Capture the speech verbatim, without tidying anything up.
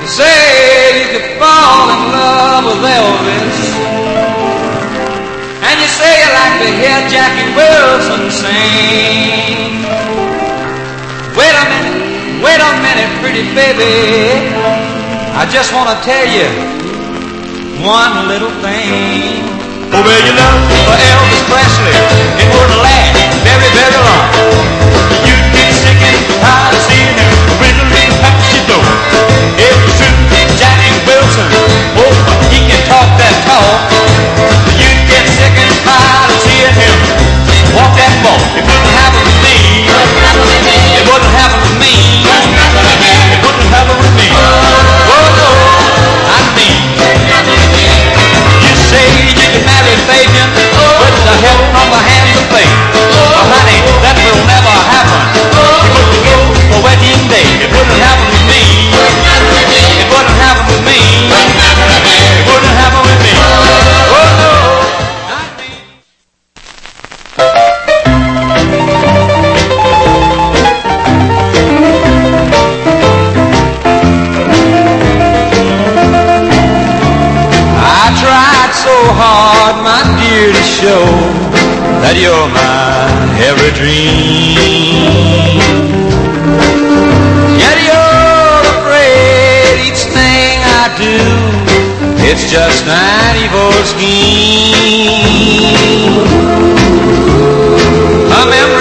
Say you could fall in love with Elvis, and you say you like to hear Jackie Wilson sing. Wait a minute, wait a minute, pretty baby, I just want to tell you one little thing. Oh, well, your love for Elvis Presley, it wouldn't last very, very long. You'd get sick and tired of seeing him wiggling past your door. It's true, Jackie Wilson, oh, he can talk that talk. You'd get sick and tired of seeing him walk that walk. It wouldn't happen to me. It wouldn't happen to me. It wouldn't happen to me. Oh, no, not me. You say you can marry Fabian with the help from the hands of fate. But honey, that will never happen. You wouldn't go for wedding day. It wouldn't happen to me. It wouldn't happen to me. It wouldn't happen with me. Oh no, not me. I tried so hard, my dear, to show that you're my every dream. Yet you're afraid each thing I do, it's just an evil scheme. A memory